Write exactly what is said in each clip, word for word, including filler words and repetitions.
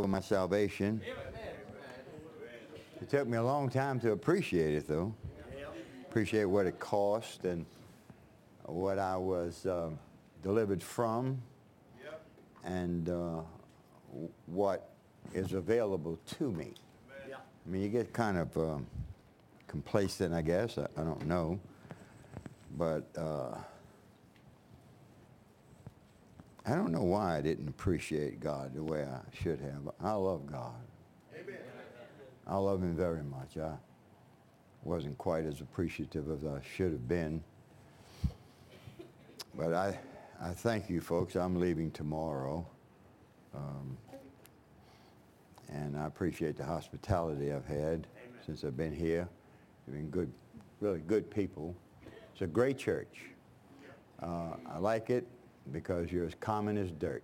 for my salvation. It took me a long time to appreciate it, though. Appreciate what it cost and what I was uh, delivered from, and uh, what is available to me. I mean, you get kind of um, complacent, I guess. I, I don't know. But uh, I don't know why I didn't appreciate God the way I should have. I love God. Amen. I love him very much. I wasn't quite as appreciative as I should have been. But I, I thank you, folks. I'm leaving tomorrow. Um, and I appreciate the hospitality I've had Amen. Since I've been here. They've been good, really good people. It's a great church. Uh, I like it because you're as common as dirt.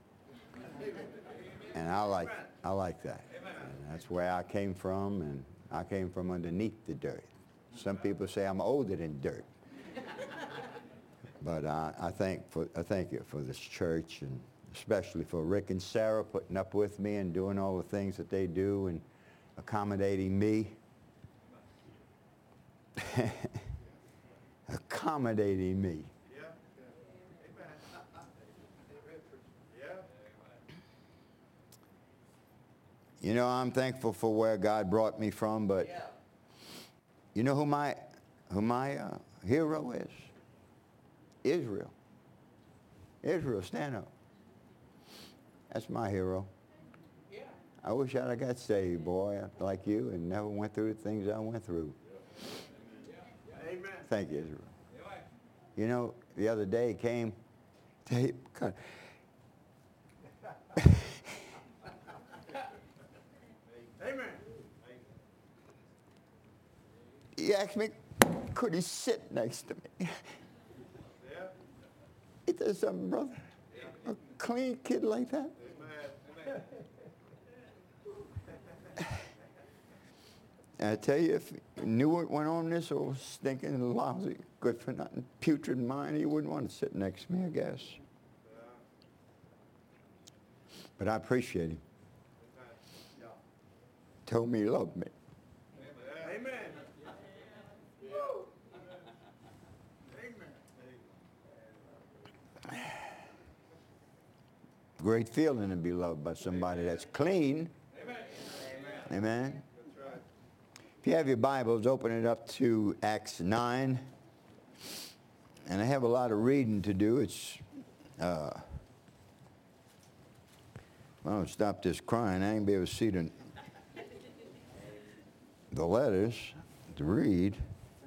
And I like, I like that. And that's where I came from, and I came from underneath the dirt. Some people say I'm older than dirt. But uh, I thank for I thank you for this church, and especially for Rick and Sarah putting up with me and doing all the things that they do and accommodating me. Accommodating me. You know, I'm thankful for where God brought me from, but you know who my who my uh, hero is? Israel. Israel, stand up. That's my hero. Yeah. I wish I'd have got saved, boy, like you, and never went through the things I went through. Yeah. Amen. Thank you, Israel. Yeah. You know, the other day came, they, God, Amen. He asked me, could he sit next to me? He said, something, brother. A clean kid like that. And I tell you, if he knew what went on in this old stinking, lousy, good for nothing, putrid mind, he wouldn't want to sit next to me, I guess. But I appreciate him. Told me he loved me. Amen. Great feeling to be loved by somebody that's clean. Amen. Amen. That's right. If you have your Bibles, open it up to Acts nine. And I have a lot of reading to do. It's, uh, well, I'll stop this crying. I ain't be able to see the, the letters to read.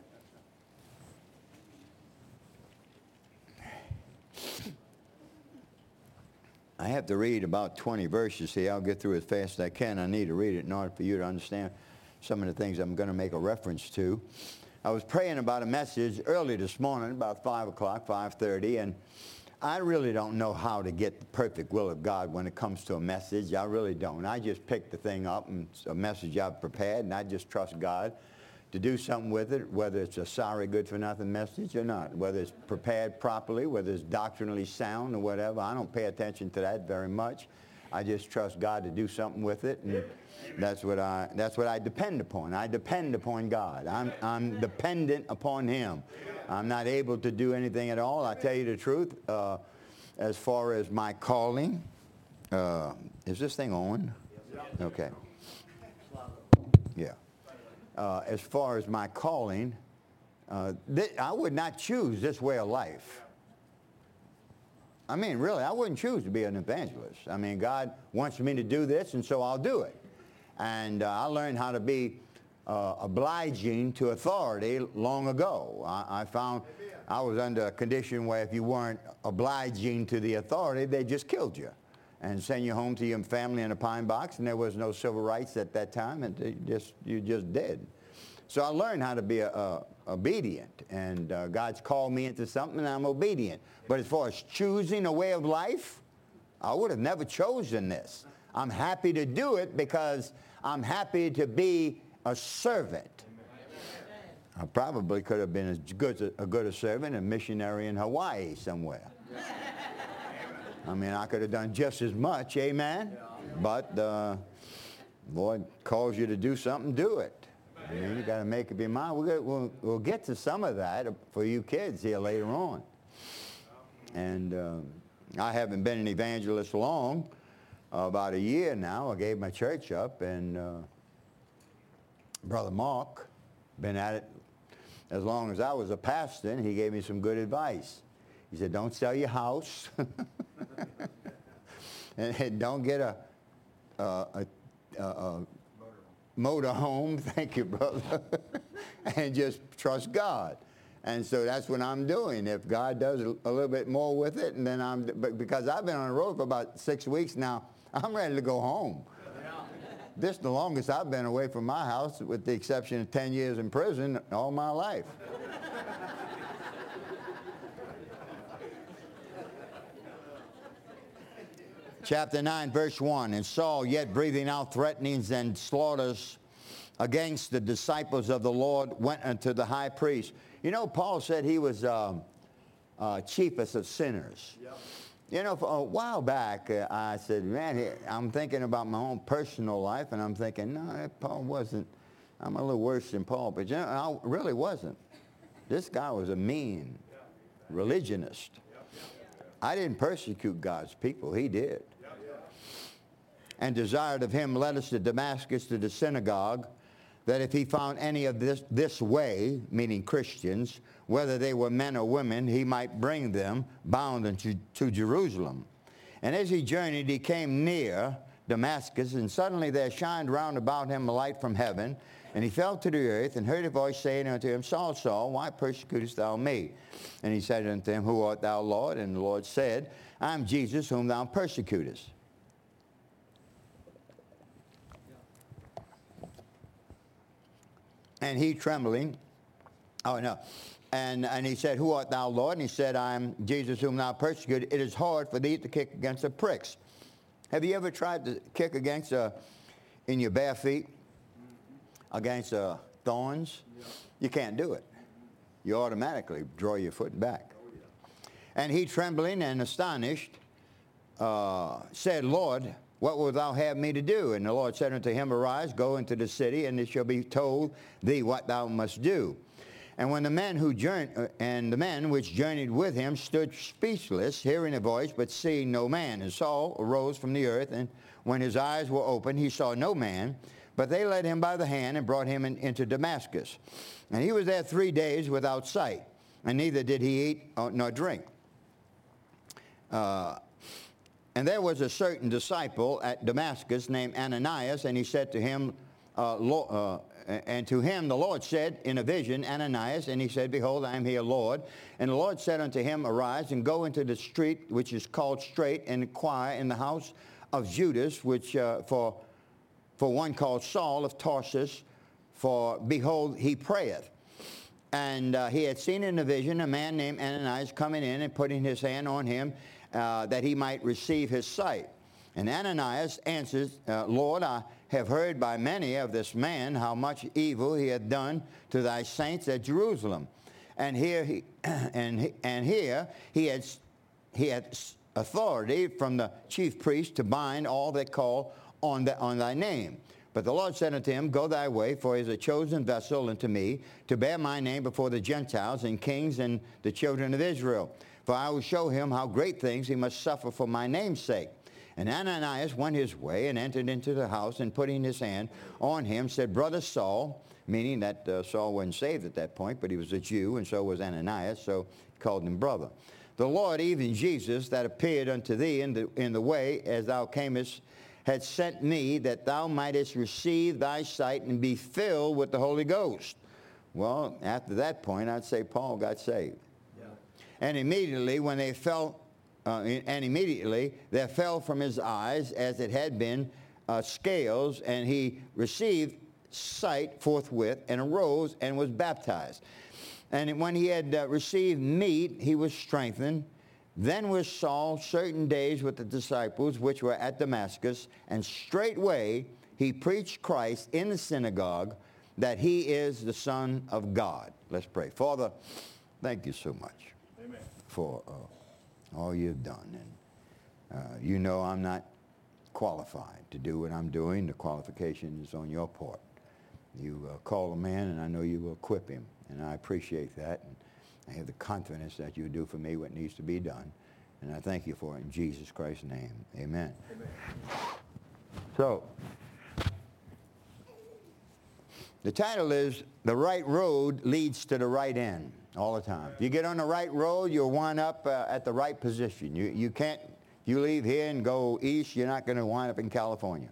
I have to read about twenty verses here. I'll get through as fast as I can. I need to read it in order for you to understand some of the things I'm going to make a reference to. I was praying about a message early this morning, about five o'clock, five thirty, and I really don't know how to get the perfect will of God when it comes to a message. I really don't. I just pick the thing up, and it's a message I've prepared, and I just trust God to do something with it, whether it's a sorry, good-for-nothing message or not, whether it's prepared properly, whether it's doctrinally sound or whatever. I don't pay attention to that very much. I just trust God to do something with it, and that's what I that's what I depend upon. I depend upon God. I'm I'm dependent upon him. I'm not able to do anything at all. I tell you the truth, uh, as far as my calling. Uh, is this thing on? Okay. Yeah. Uh, as far as my calling, uh, th- I would not choose this way of life. I mean, really, I wouldn't choose to be an evangelist. I mean, God wants me to do this, and so I'll do it. And uh, I learned how to be uh, obliging to authority long ago. I, I found I was under a condition where if you weren't obliging to the authority, they just killed you and send you home to your family in a pine box, and there was no civil rights at that time, and they just you just dead. So I learned how to be a, a, obedient, and uh, God's called me into something, and I'm obedient. But as far as choosing a way of life, I would have never chosen this. I'm happy to do it because I'm happy to be a servant. I probably could have been as good a, a good a servant, a missionary in Hawaii somewhere. I mean, I could have done just as much, amen? But the Lord calls you to do something, do it. I mean, you got to make up your mind. We'll get, we'll, we'll get to some of that for you kids here later on. And uh, I haven't been an evangelist long, uh, about a year now. I gave my church up, and uh, Brother Mark, been at it as long as I was a pastor, and he gave me some good advice. He said, don't sell your house, and, and don't get a, a, a, a, a motor home, thank you, brother, and just trust God. And so that's what I'm doing. If God does a little bit more with it, and then I'm, but because I've been on the road for about six weeks now, I'm ready to go home. This is the longest I've been away from my house, with the exception of ten years in prison all my life. Chapter nine, verse one, and Saul, yet breathing out threatenings and slaughters against the disciples of the Lord, went unto the high priest. You know, Paul said he was um, uh, chiefest of sinners. Yep. You know, for a while back, uh, I said, man, I'm thinking about my own personal life, and I'm thinking, no, Paul wasn't. I'm a little worse than Paul, but you know, I really wasn't. This guy was a mean religionist. I didn't persecute God's people. He did. And desired of him letters to Damascus to the synagogue, that if he found any of this, this way, meaning Christians, whether they were men or women, he might bring them bound into, to Jerusalem. And as he journeyed, he came near Damascus, and suddenly there shined round about him a light from heaven, and he fell to the earth, and heard a voice saying unto him, Saul, Saul, why persecutest thou me? And he said unto him, Who art thou, Lord? And the Lord said, I am Jesus, whom thou persecutest. And he trembling, oh no, and, and he said, Who art thou, Lord? And he said, I am Jesus, whom thou persecutest. It is hard for thee to kick against the pricks. Have you ever tried to kick against, uh, in your bare feet, against uh, thorns? Yeah. You can't do it. You automatically draw your foot back. Oh, yeah. And he, trembling and astonished, uh, said, Lord, what wilt thou have me to do? And the Lord said unto him, Arise, go into the city, and it shall be told thee what thou must do. And when the men who journeyed, uh, and the men which journeyed with him stood speechless, hearing a voice, but seeing no man. And Saul arose from the earth, and when his eyes were opened, he saw no man. But they led him by the hand and brought him in, into Damascus. And he was there three days without sight, and neither did he eat uh, nor drink. Uh, And there was a certain disciple at Damascus named Ananias, and he said to him, uh, Lo- uh, and to him the Lord said in a vision, Ananias, and he said, Behold, I am here, Lord. And the Lord said unto him, Arise, and go into the street which is called Straight, and inquire in the house of Judas, which uh, for, for one called Saul of Tarsus, for behold, he prayeth. And uh, he had seen in a vision a man named Ananias coming in and putting his hand on him, Uh, that he might receive his sight. And Ananias answers, uh, Lord, I have heard by many of this man how much evil he hath done to thy saints at Jerusalem. And here he, and, he, and here he had, he had authority from the chief priest to bind all that call on, the, on thy name. But the Lord said unto him, Go thy way, for he is a chosen vessel unto me, to bear my name before the Gentiles and kings and the children of Israel. For I will show him how great things he must suffer for my name's sake. And Ananias went his way and entered into the house, and putting his hand on him, said, Brother Saul, meaning that uh, Saul wasn't saved at that point, but he was a Jew, and so was Ananias, so he called him brother. The Lord, even Jesus, that appeared unto thee in the, in the way as thou camest, had sent me, that thou mightest receive thy sight and be filled with the Holy Ghost. Well, after that point, I'd say Paul got saved. And immediately when they fell, uh, and immediately there fell from his eyes, as it had been, uh, scales, and he received sight forthwith, and arose and was baptized. And when he had uh, received meat, he was strengthened. Then was Saul certain days with the disciples which were at Damascus, and straightway he preached Christ in the synagogue, that he is the Son of God. Let's pray. Father, thank you so much for uh, all you've done. And Uh, you know I'm not qualified to do what I'm doing. The qualification is on your part. You uh, call a man, and I know you will equip him, and I appreciate that. And I have the confidence that you'll do for me what needs to be done, and I thank you for it in Jesus Christ's name. Amen. Amen. So, the title is The Right Road Leads to the Right End, all the time. If you get on the right road, you'll wind up uh, at the right position. You, you can't, if you leave here and go east, you're not going to wind up in California.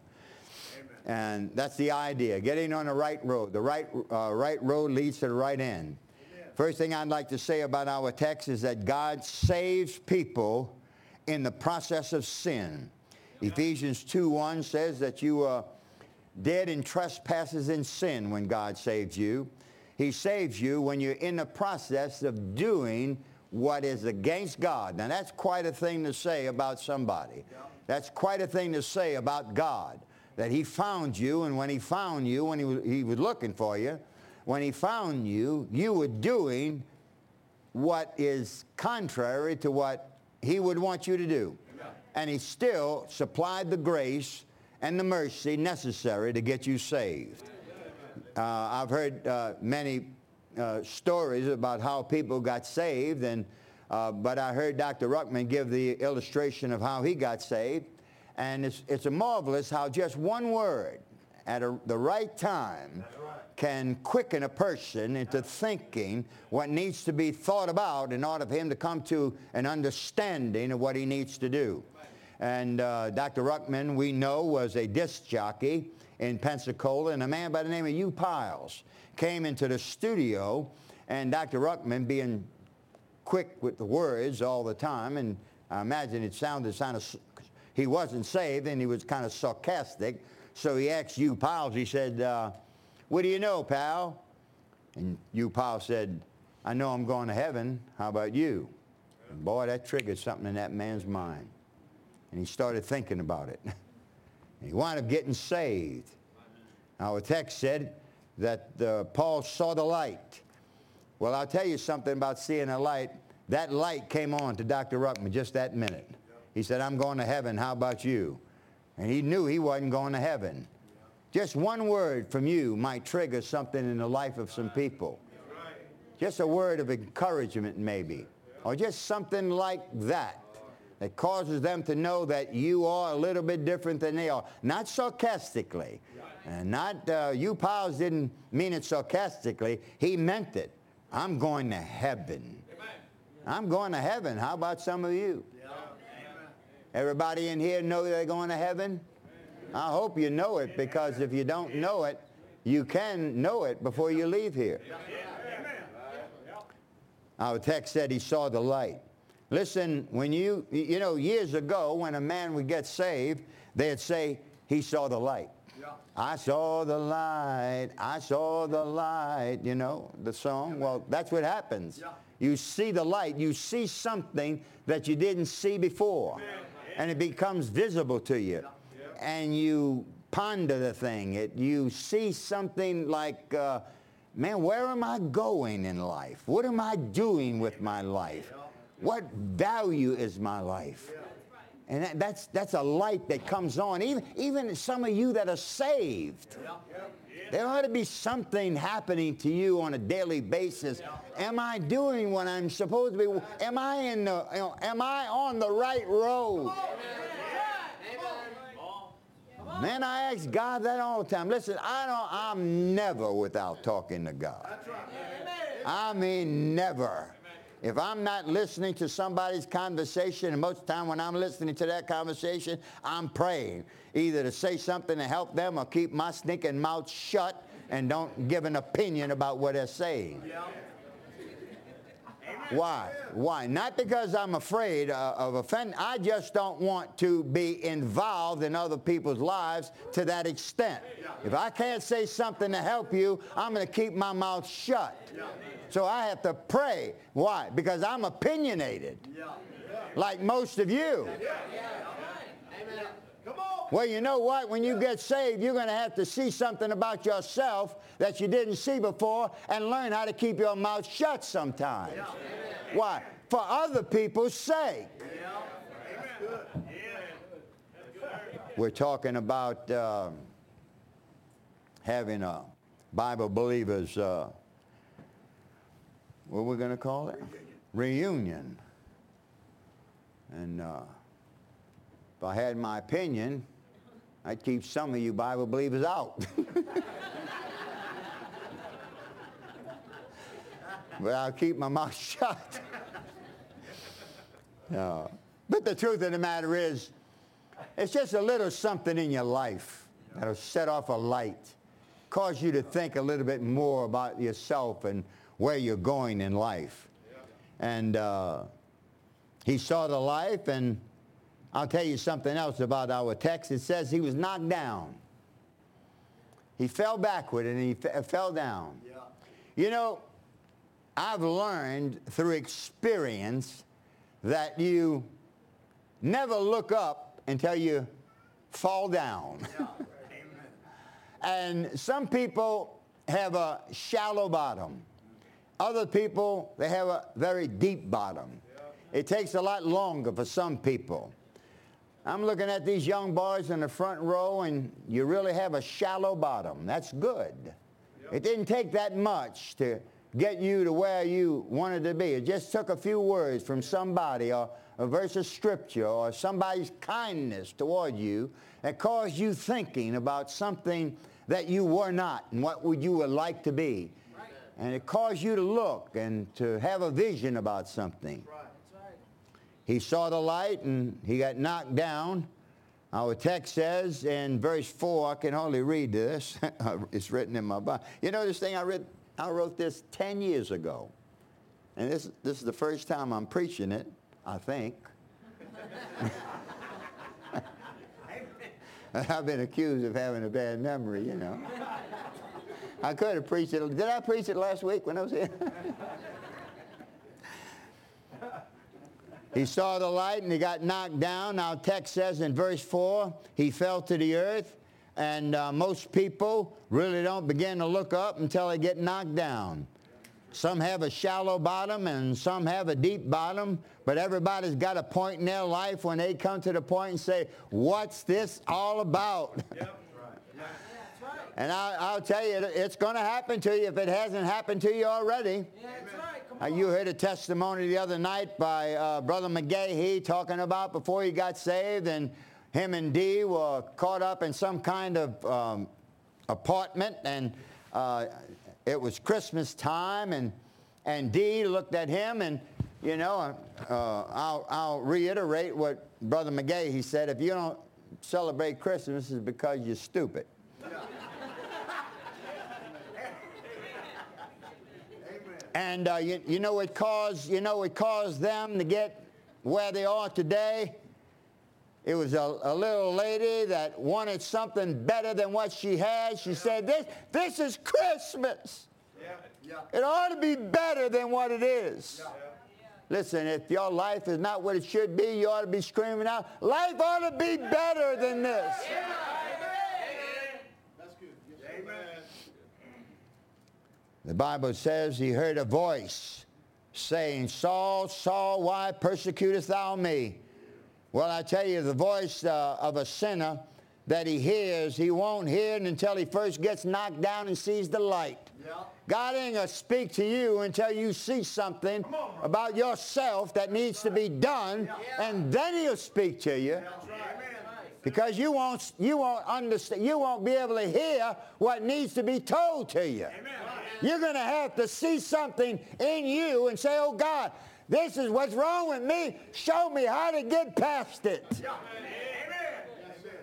And that's the idea, getting on the right road. The right, uh, right road leads to the right end. Amen. First thing I'd like to say about our text is that God saves people in the process of sin. Yeah. Ephesians two one says that you are dead in trespasses and sin when God saves you. He saves you when you're in the process of doing what is against God. Now that's quite a thing to say about somebody. Yeah. That's quite a thing to say about God. That he found you, and when he found you, when he was, he was looking for you, when he found you, you were doing what is contrary to what he would want you to do. Amen. And he still supplied the grace and the mercy necessary to get you saved. Uh, I've heard uh, many uh, stories about how people got saved, and uh, but I heard Doctor Ruckman give the illustration of how he got saved. And it's, it's a marvelous how just one word at a, the right time can quicken a person into thinking what needs to be thought about in order for him to come to an understanding of what he needs to do. And uh, Doctor Ruckman, we know, was a disc jockey in Pensacola, and a man by the name of Hugh Piles came into the studio, and Doctor Ruckman, being quick with the words all the time, and I imagine it sounded kind of, he wasn't saved, and he was kind of sarcastic, so he asked Hugh Piles, he said, uh, what do you know, pal? And Hugh Piles said, I know I'm going to heaven. How about you? And boy, that triggered something in that man's mind. And he started thinking about it. And he wound up getting saved. Our text said that uh, Paul saw the light. Well, I'll tell you something about seeing a light. That light came on to Doctor Ruckman just that minute. He said, I'm going to heaven. How about you? And he knew he wasn't going to heaven. Just one word from you might trigger something in the life of some people. Just a word of encouragement maybe. Or just something like that that causes them to know that you are a little bit different than they are. Not sarcastically. And not, uh, you Piles didn't mean it sarcastically. He meant it. I'm going to heaven. I'm going to heaven. How about some of you? Everybody in here know they're going to heaven? I hope you know it, because if you don't know it, you can know it before you leave here. Our text said he saw the light. Listen, when you, you know, years ago when a man would get saved, they'd say, he saw the light. I saw the light, I saw the light, you know, the song. Well, that's what happens. You see the light, you see something that you didn't see before, and it becomes visible to you. And you ponder the thing. It, you see something like, uh, man, where am I going in life? What am I doing with my life? What value is my life? And that, that's, that's a light that comes on. Even, even some of you that are saved, there ought to be something happening to you on a daily basis. Am I doing what I'm supposed to be? Am I, in the, you know, am I on the right road? Man, I ask God that all the time. Listen, I don't, I'm never without talking to God. I mean, never. If I'm not listening to somebody's conversation, and most of the time when I'm listening to that conversation, I'm praying, either to say something to help them or keep my stinking mouth shut and don't give an opinion about what they're saying. Why? Why? Not because I'm afraid uh, of offending. I just don't want to be involved in other people's lives to that extent. If I can't say something to help you, I'm going to keep my mouth shut. So I have to pray. Why? Because I'm opinionated, like most of you. Well, you know what? When you get saved, you're going to have to see something about yourself that you didn't see before and learn how to keep your mouth shut sometimes. Why? For other people's sake. We're talking about uh, having a Bible believers, uh, what we're going to call it? Reunion. And uh, if I had my opinion, I'd keep some of you Bible believers out. But I'll keep my mouth shut. uh, but the truth of the matter is, it's just a little something in your life that'll set off a light, cause you to think a little bit more about yourself and where you're going in life. And uh, he saw the life, and I'll tell you something else about our text. It says he was knocked down. He fell backward and he f- fell down. Yeah. You know, I've learned through experience that you never look up until you fall down. Yeah. And some people have a shallow bottom. Other people, they have a very deep bottom. Yeah. It takes a lot longer for some people. I'm looking at these young boys in the front row, and you really have a shallow bottom. That's good. Yep. It didn't take that much to get you to where you wanted to be. It just took a few words from somebody, or a verse of scripture, or somebody's kindness toward you that caused you thinking about something that you were not and what would you would like to be. Right. And it caused you to look and to have a vision about something. Right. He saw the light and he got knocked down. Our text says in verse four, I can hardly read this. It's written in my Bible. You know this thing I read? I wrote this ten years ago. And this, this is the first time I'm preaching it, I think. I've been accused of having a bad memory, you know. I could have preached it. Did I preach it last week when I was here? He saw the light and he got knocked down. Our text says in verse four, he fell to the earth. And uh, most people really don't begin to look up until they get knocked down. Some have a shallow bottom and some have a deep bottom, but everybody's got a point in their life when they come to the point and say, what's this all about? Yep. Right. And I, I'll tell you, it's going to happen to you if it hasn't happened to you already. Yeah, that's right. Come on. Uh, you heard a testimony the other night by uh, Brother McGahee talking about before he got saved, and him and Dee were caught up in some kind of um, apartment, and uh, it was Christmas time, and and Dee looked at him, and you know, uh, I'll, I'll reiterate what Brother McGahee said: if you don't celebrate Christmas, it's because you're stupid. And uh, you, you know it caused you know it caused them to get where they are today. It was a, a little lady that wanted something better than what she had. She yeah. said, this, this is Christmas. Yeah. Yeah. It ought to be better than what it is. Yeah. Yeah. Listen, if your life is not what it should be, you ought to be screaming out, life ought to be better than this. Yeah. That's good. Yes, amen. The Bible says he heard a voice saying, Saul, Saul, why persecutest thou me? Well, I tell you, the voice uh, of a sinner that he hears, he won't hear it until he first gets knocked down and sees the light. Yeah. God ain't going to speak to you until you see something on, about yourself that needs to be done, yeah. and then he'll speak to you. Yeah. Because you won't, you won't understand, you won't be able to hear what needs to be told to you. Amen. You're going to have to see something in you and say, oh God, this is what's wrong with me. Show me how to get past it. Yeah. Amen.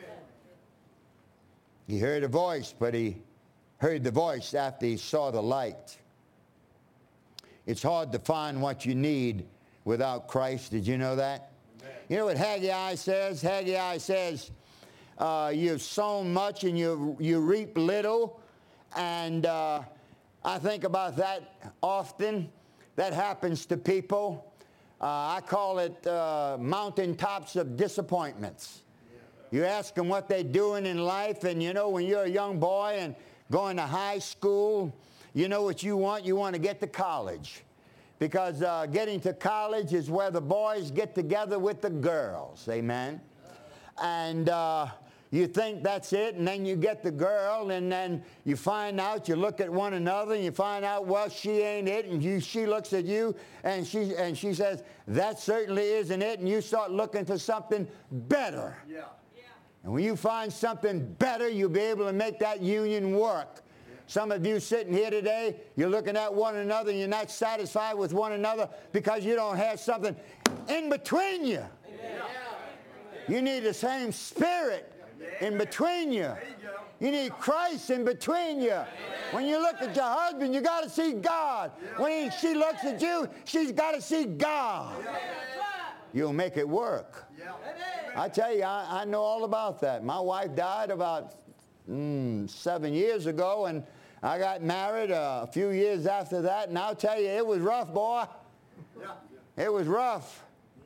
He heard a voice, but he heard the voice after he saw the light. It's hard to find what you need without Christ. Did you know that? Amen. You know what Haggai says? Haggai says, uh, you've sown much and you, you reap little. And uh, I think about that often. That happens to people. Uh, I call it uh, mountaintops of disappointments. You ask them what they're doing in life, and you know, when you're a young boy and going to high school, you know what you want? You want to get to college. Because uh, getting to college is where the boys get together with the girls. Amen? and uh, you think that's it, and then you get the girl, and then you find out, you look at one another, and you find out, well, she ain't it, and you, she looks at you, and she, and she says, that certainly isn't it, and you start looking for something better. Yeah. And when you find something better, you'll be able to make that union work. Some of you sitting here today, you're looking at one another and you're not satisfied with one another because you don't have something in between you. Amen. You need the same Spirit in between you. You need Christ in between you. When you look at your husband, you got to see God. When he, she looks at you, she's got to see God. You'll make it work. I tell you, I, I know all about that. My wife died about mm, seven years ago, and I got married uh, a few years after that, and I'll tell you, it was rough, boy. It was rough.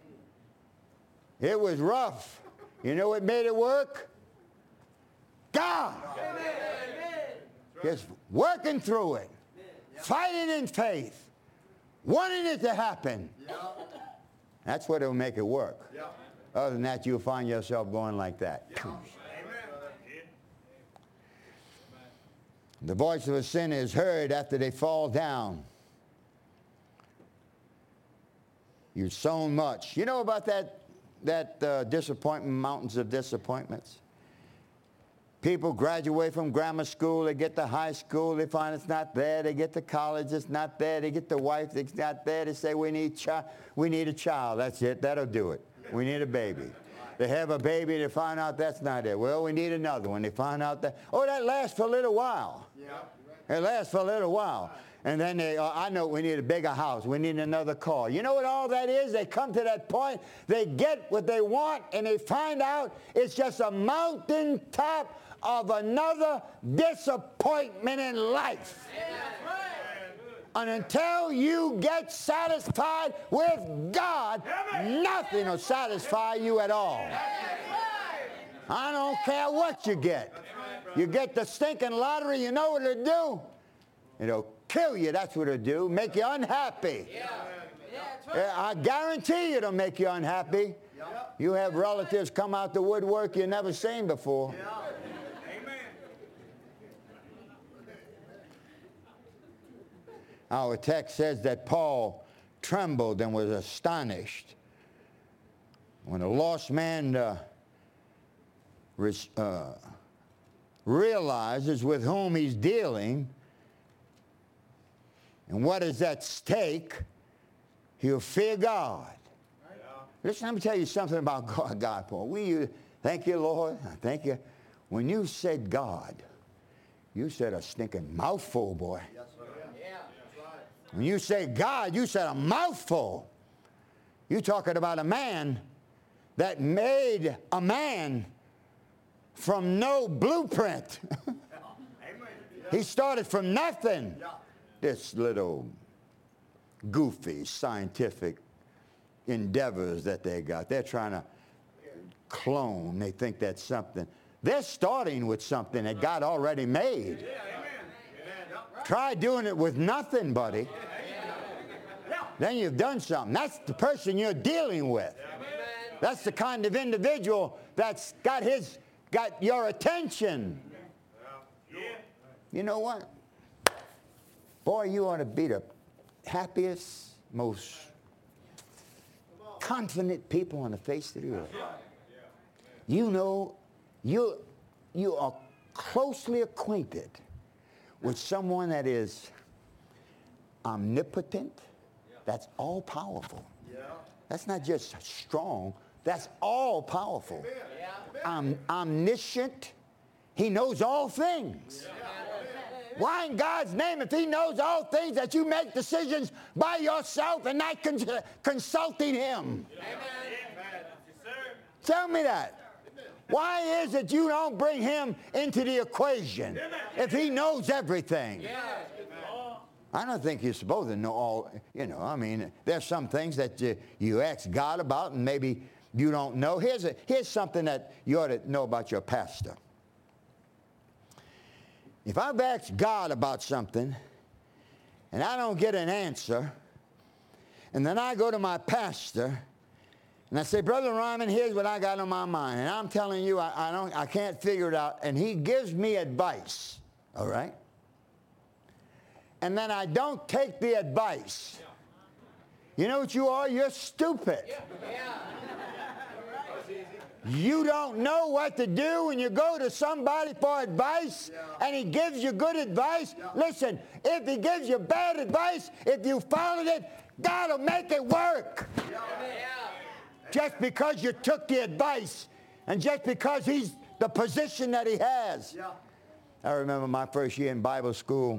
It was rough. You know what made it work? God. Just working through it, fighting in faith, wanting it to happen. That's what will make it work. Other than that, you'll find yourself going like that. Yeah. The voice of a sinner is heard after they fall down. You've sown much. You know about that, that uh, disappointment, mountains of disappointments? People graduate from grammar school, they get to high school, they find it's not there, they get to college, it's not there, they get the wife, it's not there, they say we need, chi- we need a child, that's it, that'll do it. We need a baby. They have a baby, they find out that's not it. Well, we need another one. They find out that, oh, that lasts for a little while. Yeah. It lasts for a little while. And then they, oh, I know we need a bigger house. We need another car. You know what all that is? They come to that point, they get what they want, and they find out it's just a mountaintop of another disappointment in life. Yeah. And until you get satisfied with God, nothing will satisfy you at all. I don't care what you get. You get the stinking lottery, you know what it'll do? It'll kill you, that's what it'll do. Make you unhappy. I guarantee you it'll make you unhappy. You have relatives come out the woodwork you've never seen before. Our text says that Paul trembled and was astonished when a lost man uh, res, uh, realizes with whom he's dealing and what is at stake. He'll fear God. Yeah. Listen, let me tell you something about God, God Paul. We, you, thank you, Lord. Thank you. When you said God, you said a stinking mouthful, boy. Yes, sir. When you say God, you said a mouthful. You're talking about a man that made a man from no blueprint. He started from nothing. This little goofy scientific endeavors that they got. They're trying to clone. They think that's something. They're starting with something that God already made. Try doing it with nothing, buddy. Then you've done something. That's the person you're dealing with. That's the kind of individual that's got his, got your attention. You know what? Boy, you ought to be the happiest, most confident people on the face of the earth. You know, you, you are closely acquainted with someone that is omnipotent, that's all-powerful. That's not just strong, that's all-powerful. Om- omniscient, he knows all things. Why in God's name, if he knows all things, that you make decisions by yourself and not con- consulting him? Amen. Tell me that. Why is it you don't bring him into the equation if he knows everything? I don't think you're supposed to know all, you know, I mean, there's some things that you, you ask God about and maybe you don't know. Here's, a, here's something that you ought to know about your pastor. If I've asked God about something and I don't get an answer, and then I go to my pastor, And I say, Brother Ryman, here's what I got on my mind. And I'm telling you, I, I, don't, I can't figure it out. And he gives me advice, all right? And then I don't take the advice. You know what you are? You're stupid. You don't know what to do when you go to somebody for advice and he gives you good advice. Listen, if he gives you bad advice, if you followed it, God will make it work. Just because you took the advice and just because he's the position that he has. I remember my first year in Bible school.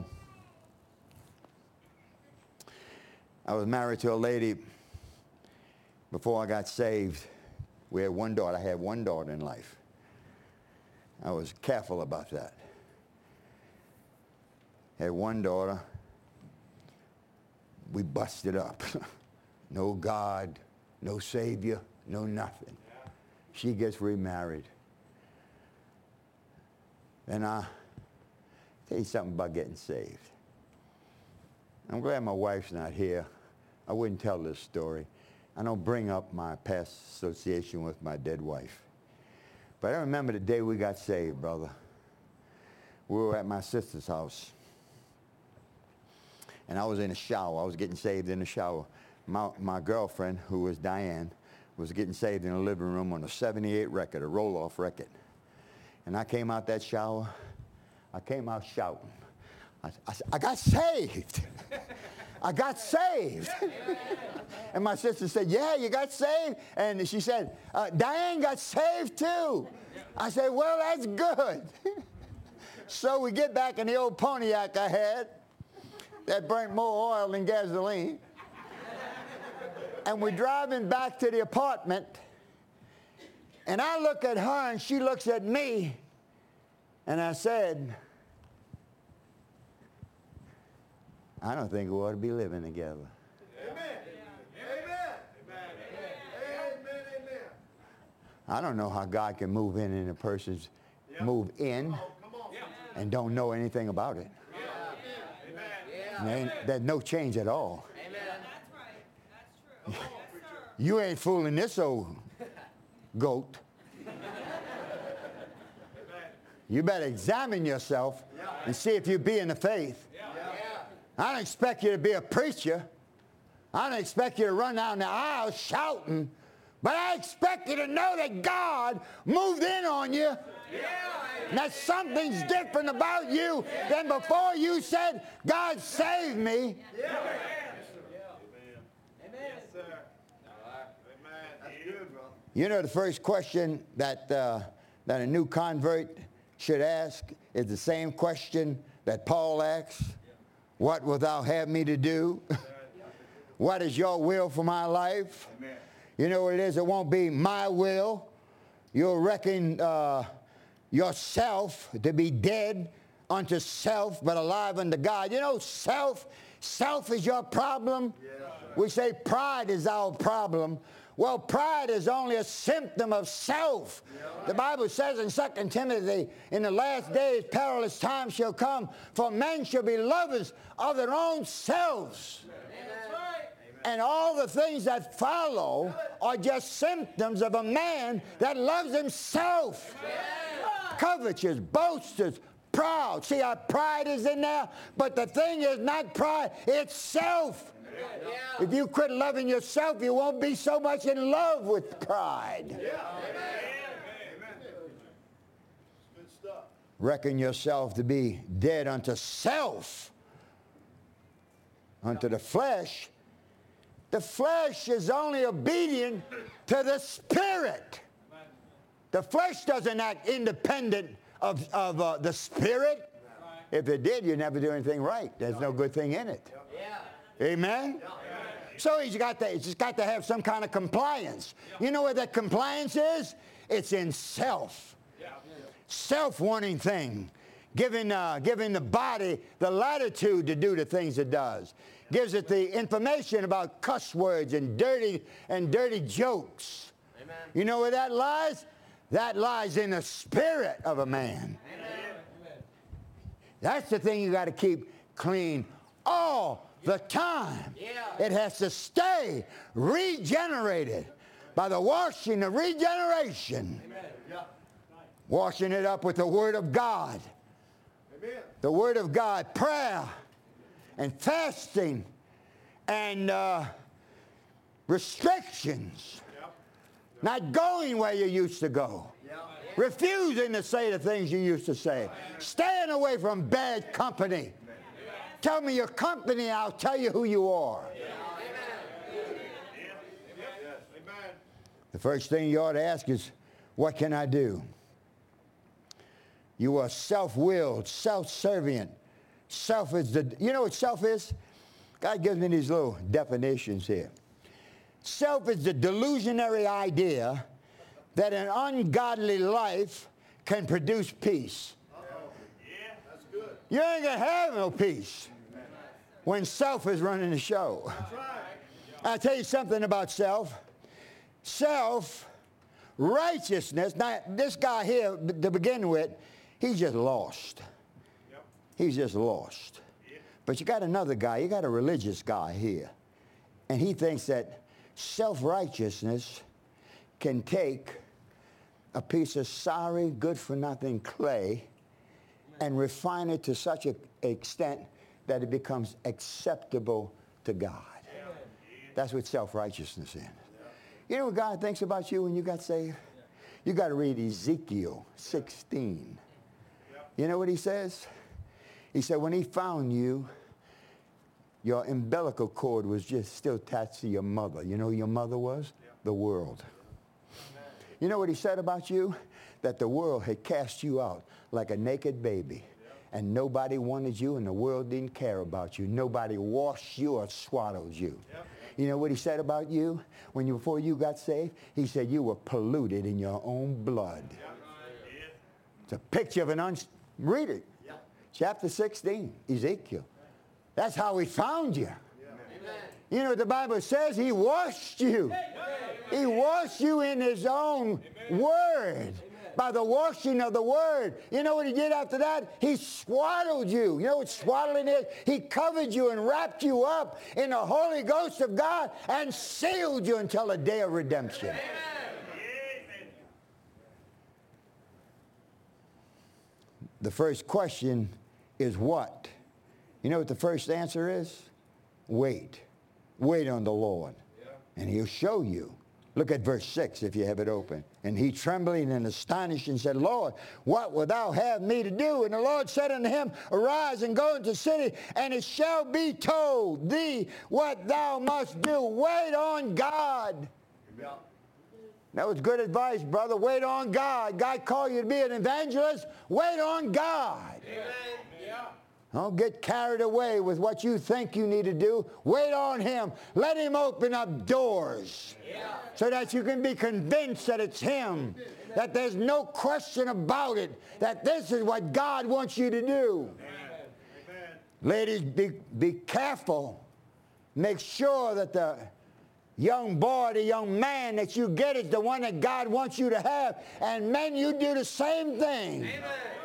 I was married to a lady before I got saved. We had one daughter. I had one daughter in life. I was careful about that. Had one daughter. We busted up. No God, no Savior, no nothing. She gets remarried. And I'll tell you something about getting saved. I'm glad my wife's not here. I wouldn't tell this story. I don't bring up my past association with my dead wife. But I remember the day we got saved, brother. We were at my sister's house. And I was in a shower. I was getting saved in the shower. My, my girlfriend, who was Diane, was getting saved in the living room on a seventy-eight record, a roll-off record. And I came out that shower. I came out shouting. I, I, I got saved. I got saved. And my sister said, yeah, you got saved? And she said, uh, Diane got saved too. I said, well, that's good. So we get back in the old Pontiac I had that burnt more oil than gasoline. And we're driving back to the apartment. And I look at her and she looks at me. And I said, I don't think we ought to be living together. Amen. Amen. Amen. Amen. I don't know how God can move in in a person's yep. move in oh, come on. And don't know anything about it. Yeah. Amen. There's no change at all. Amen. That's right. That's true. Yes, you ain't fooling this old goat. You better examine yourself and see if you be in the faith. I don't expect you to be a preacher. I don't expect you to run down the aisle shouting. But I expect you to know that God moved in on you. And that something's different about you than before you said, God save me. You know the first question that, uh, that a new convert should ask is the same question that Paul asks. What wilt thou have me to do? What is your will for my life? Amen. You know what it is? It won't be my will. You'll reckon uh, yourself to be dead unto self, but alive unto God. You know, self, self is your problem. Yeah. We say pride is our problem. Well, pride is only a symptom of self. Yeah. The Bible says in Second Timothy, in the last days perilous times shall come, for men shall be lovers of their own selves. Amen. And all the things that follow are just symptoms of a man that loves himself. Amen. Covetous, boasters, proud. See how pride is in there? But the thing is not pride, it's self. Yeah. If you quit loving yourself, you won't be so much in love with pride. Yeah. Amen. Good stuff. Reckon yourself to be dead unto self, unto the flesh. The flesh is only obedient to the Spirit. The flesh doesn't act independent of, of uh, the Spirit. If it did, you'd never do anything right. There's no good thing in it. Yeah. Amen? Yeah. So he's got to, he's got to have some kind of compliance. Yeah. You know what that compliance is? It's in self. Yeah. Self-wanting thing. Giving, uh, giving the body the latitude to do the things it does. Gives it the information about cuss words and dirty, and dirty jokes. Amen. You know where that lies? That lies in the spirit of a man. Amen. That's the thing you got to keep clean all the time. Yeah. It has to stay regenerated. By the washing of regeneration. Amen. Yeah. Washing it up with the Word of God. Amen. The Word of God, prayer and fasting and uh, restrictions. Yep. Not going where you used to go. Yep. Refusing to say the things you used to say. Staying away from bad company. Tell me your company, I'll tell you who you are. The first thing you ought to ask is, what can I do? You are self-willed, self-servient. Self is the, you know what self is? God gives me these little definitions here. Self is the delusionary idea that an ungodly life can produce peace. Yeah, that's good. You ain't going to have no peace when self is running the show. That's right. I'll tell you something about self. Self-righteousness. Now, this guy here, to begin with, he's just lost. Yep. He's just lost. Yeah. But you got another guy. You got a religious guy here. And he thinks that self-righteousness can take a piece of sorry, good-for-nothing clay and refine it to such an extent that it becomes acceptable to God. Yeah. That's what self-righteousness is. You know what God thinks about you when you got saved? You got to read Ezekiel sixteen. Yep. You know what he says? He said, when he found you, your umbilical cord was just still attached to your mother. You know who your mother was? Yep. The world. Amen. You know what he said about you? That the world had cast you out like a naked baby. Yep. And nobody wanted you, and the world didn't care about you. Nobody washed you or swaddled you. Yep. You know what he said about you when you, before you got saved? He said you were polluted in your own blood. Yep. Yeah. It's a picture of an un... Read it. Yep. Chapter sixteen, Ezekiel. That's how he found you. Yeah. Amen. You know what the Bible says? He washed you. He washed you in his own word. By the washing of the word. You know what he did after that? He swaddled you. You know what swaddling is? He covered you and wrapped you up in the Holy Ghost of God and sealed you until the day of redemption. Amen. The first question is what? You know what the first answer is? Wait. Wait on the Lord. Yeah. And he'll show you. Look at verse six if you have it open. And he trembling and astonished and said, Lord, what wilt thou have me to do? And the Lord said unto him, Arise and go into the city, and it shall be told thee what thou must do. Wait on God. Yeah. That was good advice, brother. Wait on God. God called you to be an evangelist. Wait on God. Amen. Yeah. Don't get carried away with what you think you need to do. Wait on him. Let him open up doors Yeah. so that you can be convinced that it's him, that there's no question about it, that this is what God wants you to do. Amen. Amen. Ladies, be, be careful. Make sure that the young boy, the young man that you get is the one that God wants you to have. And men, you do the same thing. Amen.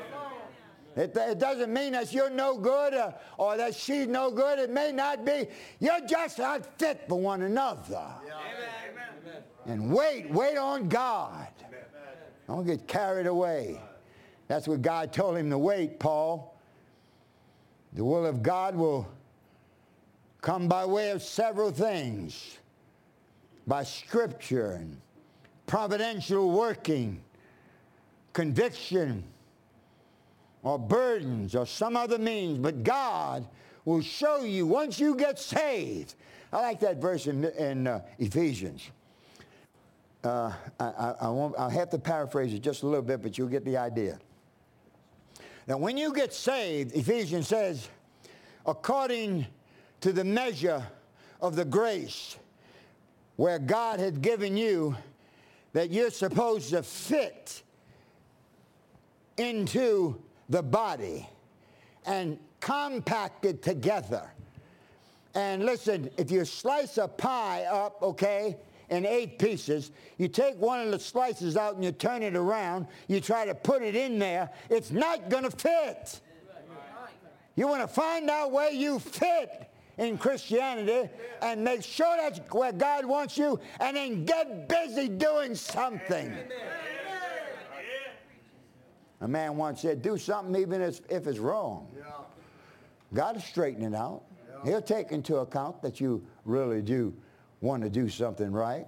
It, it doesn't mean that you're no good uh, or that she's no good. It may not be. You're just not fit for one another. Yeah. Amen. Amen. And wait, wait on God. Amen. Don't get carried away. That's what God told him to wait, Paul. The will of God will come by way of several things. By scripture and providential working, conviction, or burdens, or some other means. But God will show you once you get saved. I like that verse in, in uh, Ephesians. Uh, I, I, I won't, I'll have to paraphrase it just a little bit, but you'll get the idea. Now, when you get saved, Ephesians says, according to the measure of the grace where God had given you, that you're supposed to fit into the body and compact it together. And listen, if you slice a pie up, okay, in eight pieces, you take one of the slices out and you turn it around, you try to put it in there, it's not going to fit. You want to find out where you fit in Christianity and make sure that's where God wants you, and then get busy doing something. A man once said, do something even if it's wrong. God will straighten it out. He'll take into account that you really do want to do something right.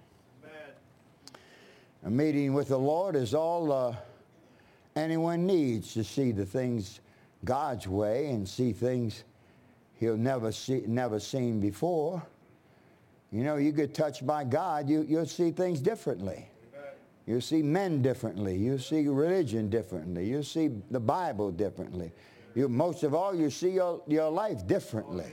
A meeting with the Lord is all uh, anyone needs to see the things God's way and see things he'll never see, never seen before. You know, you get touched by God, you, you'll see things differently. You'll see men differently. You'll see religion differently. You'll see the Bible differently. You, most of all, you see your, your life differently.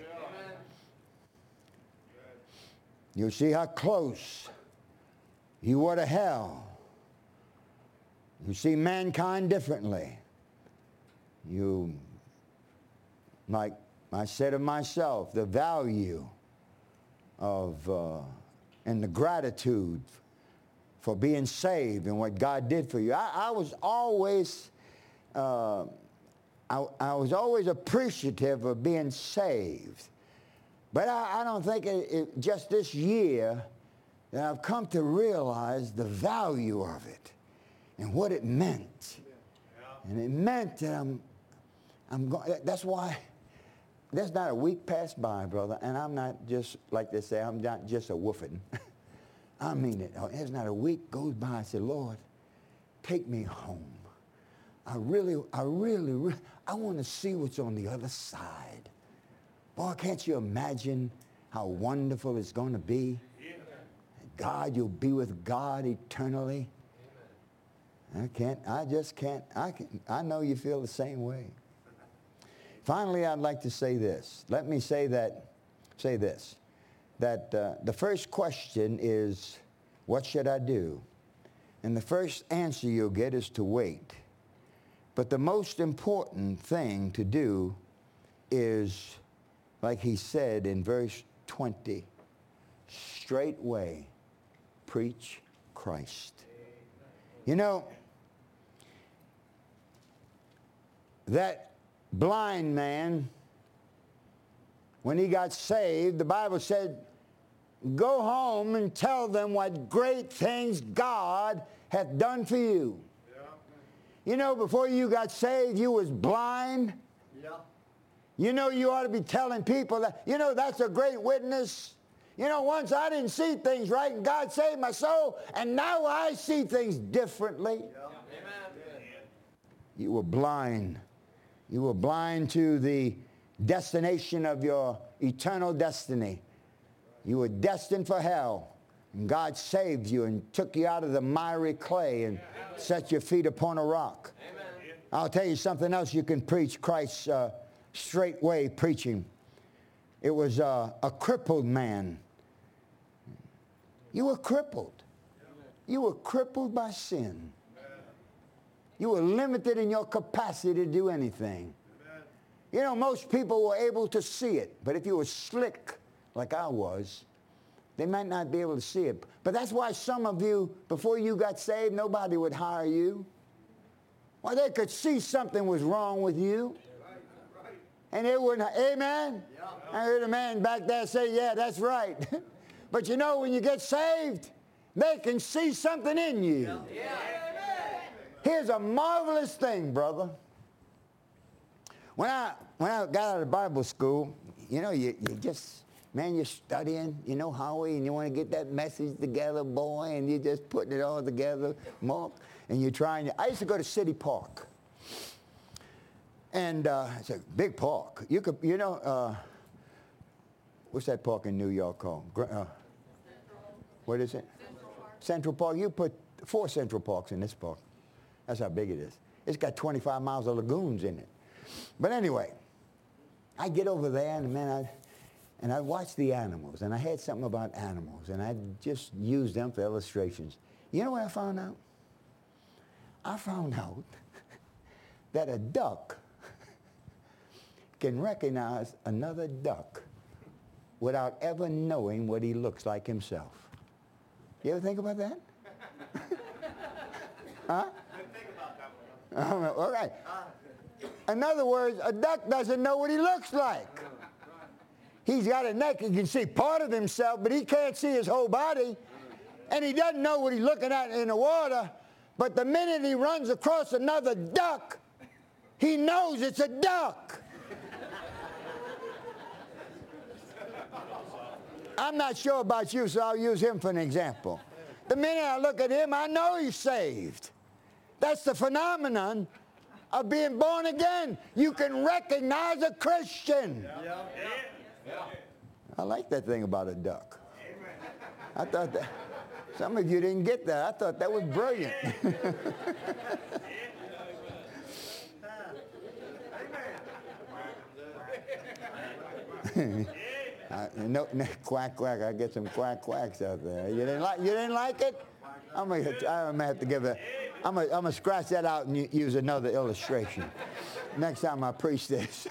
You'll see how close you were to hell. You see mankind differently. You, like I said of myself, the value of uh, and the gratitude for being saved and what God did for you. I, I was always, uh, I, I was always appreciative of being saved. But I, I don't think it, it, just this year that I've come to realize the value of it and what it meant. And it meant that I'm, I'm going, that's why, there's not a week passed by, brother, and I'm not just, like they say, I'm not just a woofing. I mean it. There's not a week goes by. I say, Lord, take me home. I really, I really, really, I want to see what's on the other side. Boy, can't you imagine how wonderful it's going to be? Yeah. God, you'll be with God eternally. Amen. I can't, I just can't, I can, I know you feel the same way. Finally, I'd like to say this. Let me say that, say this. That uh, the first question is, what should I do? And the first answer you'll get is to wait. But the most important thing to do is, like he said in verse twenty, straightway preach Christ. You know, that blind man, when he got saved, the Bible said, go home and tell them what great things God hath done for you. Yeah. You know, before you got saved, you was blind. Yeah. You know, you ought to be telling people that, you know, that's a great witness. You know, once I didn't see things right and God saved my soul, and now I see things differently. Yeah. Amen. You were blind. You were blind to the destination of your eternal destiny. You were destined for hell. And God saved you and took you out of the miry clay and set your feet upon a rock. Amen. I'll tell you something else you can preach Christ's uh, straightway preaching. It was uh, a crippled man. You were crippled. You were crippled by sin. You were limited in your capacity to do anything. You know, most people were able to see it, but if you were slick like I was, they might not be able to see it. But that's why some of you, before you got saved, nobody would hire you. Well, they could see something was wrong with you. And they wouldn't, amen? I heard a man back there say, yeah, that's right. But you know, when you get saved, they can see something in you. Here's a marvelous thing, brother. When I, when I got out of Bible school, you know, you, you just, man, you're studying, you know, Howie, and you want to get that message together, boy, and you're just putting it all together, Mark, and you're trying. I used to go to City Park. And uh, it's a big park. You could, you know, uh, what's that park in New York called? Uh, what is it? Central Park. Central Park. You put four Central Parks in this park. That's how big it is. It's got twenty-five miles of lagoons in it. But anyway, I get over there, and man, I, and I watch the animals, and I had something about animals, and I just used them for illustrations. You know what I found out? I found out that a duck can recognize another duck without ever knowing what he looks like himself. You ever think about that? Huh? All right. All right. In other words, a duck doesn't know what he looks like. he's got a neck. He can see part of himself, but he can't see his whole body. And he doesn't know what he's looking at in the water. But the minute he runs across another duck, he knows it's a duck. I'm not sure about you, so I'll use him for an example. The minute I look at him, I know he's saved. That's the phenomenon of being born again. You can recognize a Christian. Yeah. Yeah. I like that thing about a duck. I thought that, some of you didn't get that. I thought that was brilliant. I, no, no, quack, quack. I get some quack, quacks out there. You didn't like, you didn't like it? I'm gonna, I'm gonna have to give it. I'm gonna, I'm gonna scratch that out and use another illustration next time I preach this.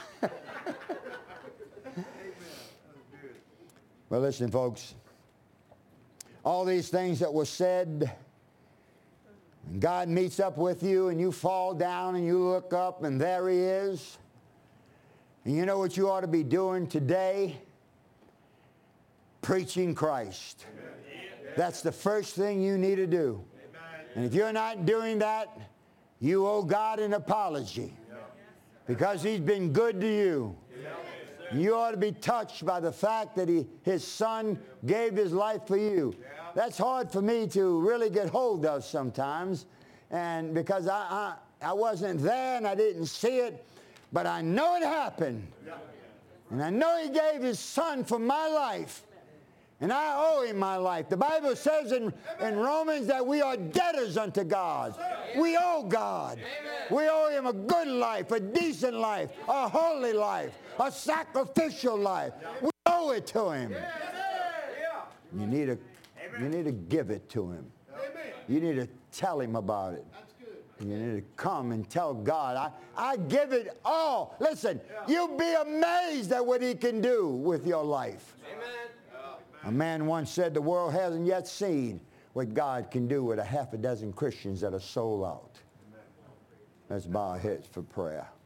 Well, listen, folks. All these things that were said, and God meets up with you, and you fall down, and you look up, and there He is. And you know what you ought to be doing today? Preaching Christ. That's the first thing you need to do. And if you're not doing that, you owe God an apology. Because He's been good to you. You ought to be touched by the fact that he, His Son gave His life for you. That's hard for me to really get hold of sometimes. And because I, I, I wasn't there and I didn't see it, but I know it happened. And I know He gave His Son for my life. And I owe Him my life. The Bible says in, in Romans that we are debtors unto God. We owe God. We owe Him a good life, a decent life, a holy life, a sacrificial life. We owe it to Him. You need to, you need to give it to Him. You need to tell Him about it. You need to come and tell God, I, I give it all. Listen, you'll be amazed at what He can do with your life. A man once said the world hasn't yet seen what God can do with a half a dozen Christians that are sold out. Let's bow our heads for prayer.